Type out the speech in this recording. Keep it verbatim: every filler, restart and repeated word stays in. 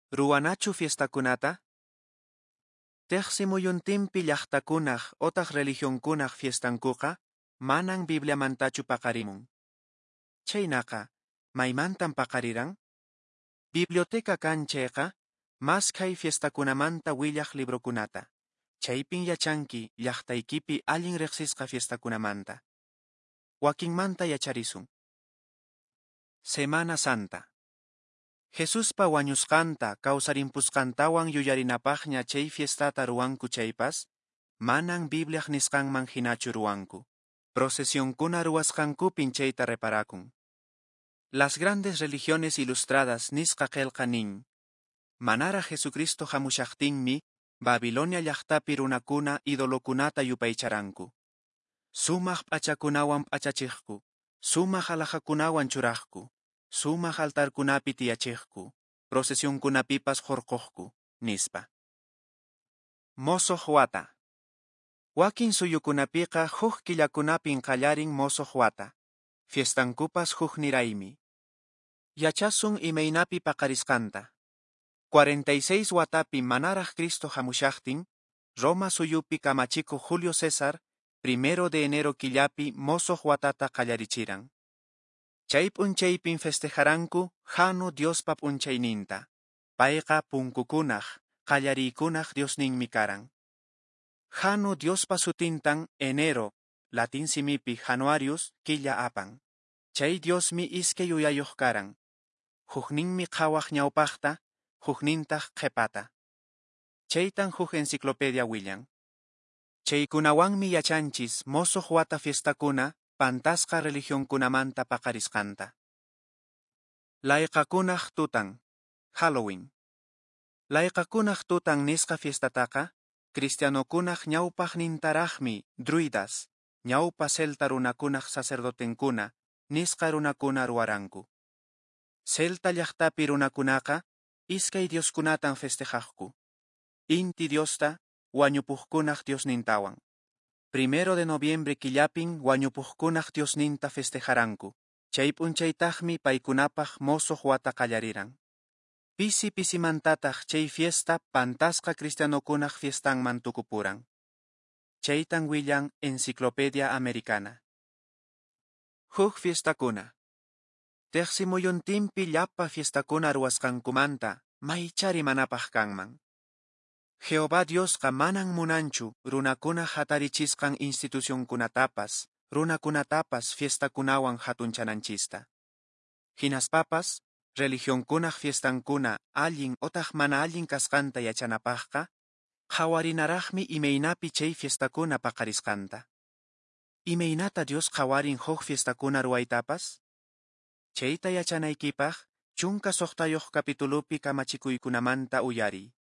Ruanachu fiestakunata? Teqsi muyuntinpi llaqtakunaq otaq religionkunaq fiestankuqa manan Bibliamantachu paqarimun. Chaynaqa maymantan paqariran? Biblioteca kanchayqa maskhay fiestakunamanta willaq librokunata. Chaypin yachanki llaqtaykipi allin riqsisqa fiestakunamanta. Wakinmanta yacharisun. Semana Santa. Jesuspa wañusqanta kawsarimpusqantawan yuyarinapaqña chay fiestata ruwanku chaypas, manan Bibliaq nisqanman hinachu ruwanku. Procesionkuna ruwasqankupin chayta reparakun. Las grandes religiones ilustradas nisqa qelqa nin. Manara Jesucristo hamushaqtinmi, Babilonia llaqtapi runakuna idolokunata yupaycharanku. Sumaq p'achakunawan p'achachiqku, sumaq alajakunawan churaqku, sumaq altarkunapi tiyachiqku, procesionkunapipas horqoqku, nispa. Mosoq wata. Wakin suyukunapiqa huk killakunapin qallarin mosoq wata. Fiestankupas huk niraymi. Yachasun imaynapi paqarisqanta. cuarenta y seis watapi manaraq Cristo hamushaqtin, Roma suyupi kamachiko Julio César, primero de enero killapi mosoq watata qallarichiran. Chay p'unchaypin festejaranku Jano Diospa p'unchayninta. Payqa punkukunaq, qallariykunaq Diosninmi karan. Jano Diospa sutintan enero, latin simipi Januarius, killa apan. Chay Diosmi iskay uyayuq karan. Hukninmi qhawaq ñawpaqta, huknintaq qhepata. Chaytan huk enciclopedia willan. Chaykunawanmi yachanchis mosoq wata fiestakuna pantasqa religionkunamanta paqarisqanta. Layqakunaq tutan. Halloween. Layqakunaq tutan nisqa fiestataqa, cristianokunaq ñawpaqnintaraqmi druidas, ñawpa celta runakunaq sacerdotenkuna, nisqa runakuna ruwaranku. Celta llaqtapi runakunaqa, iskay dioskunatan festejaqku. Inti diosta, wañupuqkunaq diosnintawan. Primero de noviembre killapin wañupuqkunaq diosninta festejaranku. Chay p'unchaytaqmi paykunapaq mosoq wata qallariran. Pisi pisimantataq chay fiesta pantasqa cristianokunaq fiestanman tukupuran. Chaytan willan Enciclopedia Americana. Huk fiestakuna. Teqsi muyuntinpi llapa fiestakuna ruwasqankumanta maychari manapaq kanman. Jehová Diosqa manan munanchu runakuna hatarichisqan institucionkunatapas, runakunatapas fiestakunawan hatunchananchista. Hinaspapas, religionkunaq fiestankuna allin otaq mana allin kasqanta yachanapaqqa, qawarinaraqmi imaynapi chay fiestakuna paqarisqanta. Imaynata Dios qawarin huk fiestakuna ruwaytapas? Chayta yachanaykipaq, chunka soqtayuq kapitulupi kamachikuykunamanta uyariy.